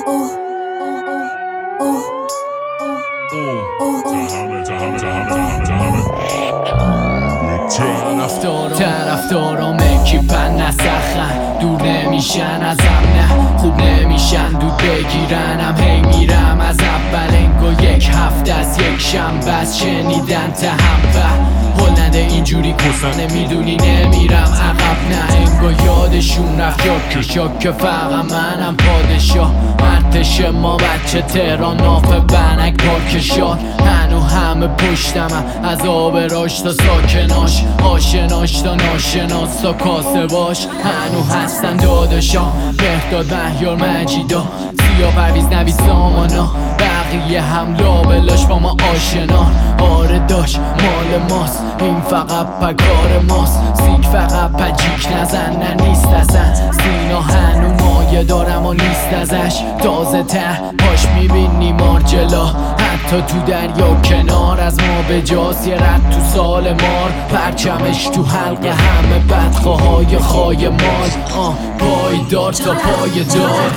طرفدارام اکیپن نسخن، دور نمیشن ازم، نه خوب نمیشن دود بگیرنم. هی میرم از اول انگو یک هفته از یک شنبه از شنیدن تهم هل نده اینجوری کسانه میدونی نمیرم عقب، نه انگو یادشون رفت شاک فقط منم پادشاه ارتش ما بچه تهران ناف بنک پارکشان. هنو همه پشتمم از آب راش تا ساکناش، آشناش تا ناشناس تا کاسه باش. هنو هستن داداشام بهداد مهیار مجیدا، سیا پرویز نوید سامانا، بقیه هم لابلاش با ما آشنا. آره داش مال ماست این فقط پکار ماست، سیک فقط پجیک نزن نه نیست ازن. سینا هنو مایه دارم و نیست ازش، تازه ته پاش میبینی مارجلا، حتی تو دریا کنار از ما به جاست. یه رد تو سال مار پرچمش تو حلقه همه بدخواهای خای مال، پایدار تا پای دار.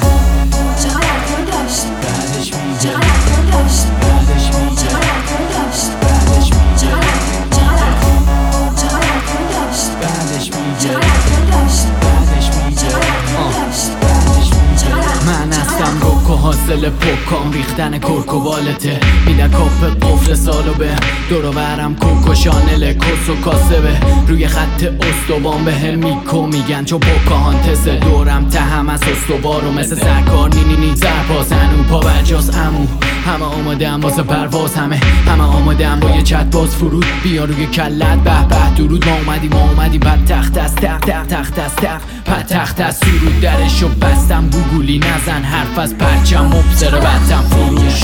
من هستم روکو حاصل پوکام ریختن کرکوالته، میدن کپ قفل سالو به دورو برم کوکو شانل کس و کاسبه روی خط استوان به هم میکو میگن چو پوکاهانتسه. دورم تهم از استوارو مثل سرکار نی سرپاس هنو پا برجاز امو همه آماده هم واسه پرواز، همه آماده هم با یه چت باز فرود بیا روی کلت به به درود. ما اومدیم پد تخت از تخت پد تخت از سرود درشو بستم گوگولی نزن حرف از پرچم مبصر بطم فروش.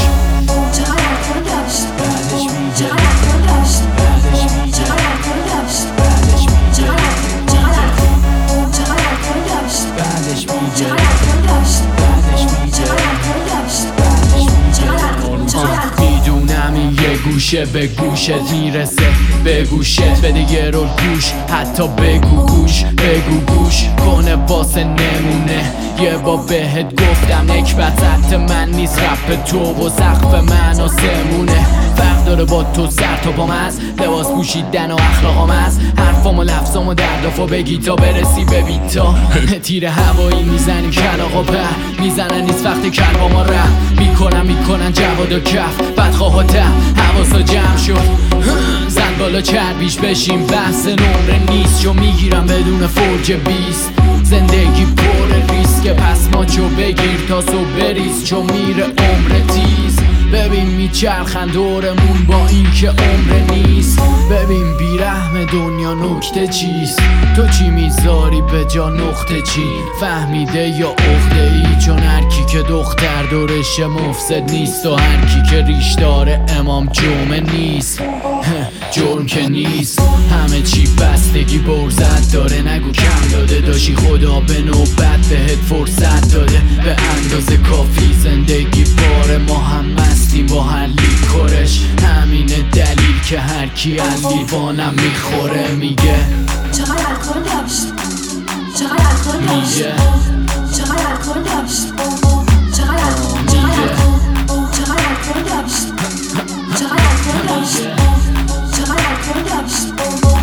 میدونم این یه گوشه به گوشت میرسه، به گوشت بده یه رول گوش، حتی بگو گوش کنه واسه نمونه. یه با بهت گفتم نکبت من نیست رپ تو و سقف من آسمونه. فرق داره با تو سر تا پام از لباس پوشیدن و اخلاقام از حرفام و لفظام و دردافا بگی تا برسی به بیتا. تیر هوایی میزنی کلاغا به میزنن نیست وقت کلما ره میکنن جواد و کف بدخواه و ته حواسا جمع شد زن بالا چربیش بشیم بحث نمره نیست، چون میگیرم بدون فرج 20 زندگی پر ریسک. پس ماچو بگیر تا صبح بریز چون میره عمر تیز. ببین میچرخن دورمون با این که عمر نیست، ببین بیرحم دنیا نکته چیست. تو چی میذاری به جا نقطه چی فهمیده یا عقده ای؟ چون هرکی که دختر دورش مفسد نیست و هرکی که ریش داره امام جمعه نیست. جرم که نیست همه چی بستگی برزت داره، نگو کم داده داشی خدا به نوبت بهت فرصت داده به اندازه کافی. زندگی بار ما هم مستیم با هر لیکورش، همینه دلیل که هر کی از لیوانم میخوره میگه چقدر الکل داشت، چقدر الکل داشت، چقدر الکل داشت، چقدر الکل داشت، چقدر الکل داشت، چقدر الکل داشت.